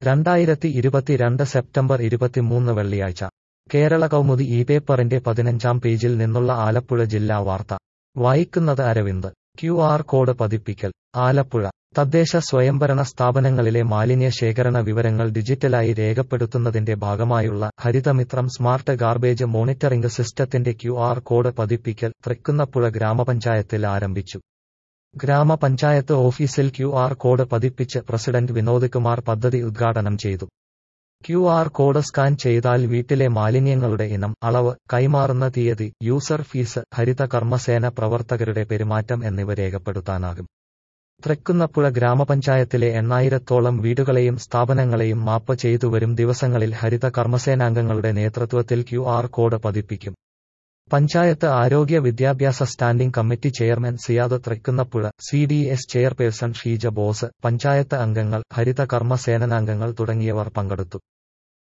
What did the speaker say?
2022 September 23 വെള്ളിയാഴ്ച കേരള കൗമുദി ഈ പേപ്പറിന്റെ 15-ാം പേജിൽ നിന്നുള്ള ആലപ്പുഴ ജില്ലാ വാർത്ത വായിക്കുന്നത് അരവിന്ദ്. QR കോഡ് പതിപ്പിക്കൽ. ആലപ്പുഴ തദ്ദേശ സ്വയംഭരണ സ്ഥാപനങ്ങളിലെ മാലിന്യ ശേഖരണ വിവരങ്ങൾ ഡിജിറ്റലായി രേഖപ്പെടുത്തുന്നതിന്റെ ഭാഗമായുള്ള ഹരിതമിത്രം സ്മാർട്ട് ഗാർബേജ് മോണിറ്ററിംഗ് സിസ്റ്റത്തിന്റെ QR കോഡ് പതിപ്പിക്കൽ തൃക്കുന്നപ്പുഴ ഗ്രാമപഞ്ചായത്തിൽ ആരംഭിച്ചു. ഗ്രാമപഞ്ചായത്ത് ഓഫീസിൽ QR കോഡ് പതിപ്പിച്ച് പ്രസിഡന്റ് വിനോദ് കുമാർ പദ്ധതി ഉദ്ഘാടനം ചെയ്തു. QR കോഡ് സ്കാൻ ചെയ്താൽ വീട്ടിലെ മാലിന്യങ്ങളുടെ ഇനം, അളവ്, കൈമാറുന്ന തീയതി, യൂസർ ഫീസ്, ഹരിത കർമ്മസേന പ്രവർത്തകരുടെ പെരുമാറ്റം എന്നിവ രേഖപ്പെടുത്താനാകും. തൃക്കുന്നപ്പുഴ ഗ്രാമപഞ്ചായത്തിലെ 8,000-ത്തോളം വീടുകളെയും സ്ഥാപനങ്ങളെയും മാപ്പ് ചെയ്തു വരും ദിവസങ്ങളിൽ ഹരിത കർമ്മസേനാംഗങ്ങളുടെ നേതൃത്വത്തിൽ QR കോഡ് പതിപ്പിക്കും. പഞ്ചായത്ത് ആരോഗ്യ വിദ്യാഭ്യാസ standing committee chairman Siyad Thrikkunnappuzha, CDS chairperson Sheeja Bose, panchayat അംഗങ്ങൾ, ഹരിത കർമ്മ സേനാംഗങ്ങൾ തുടങ്ങിയവർ പങ്കെടുത്തു.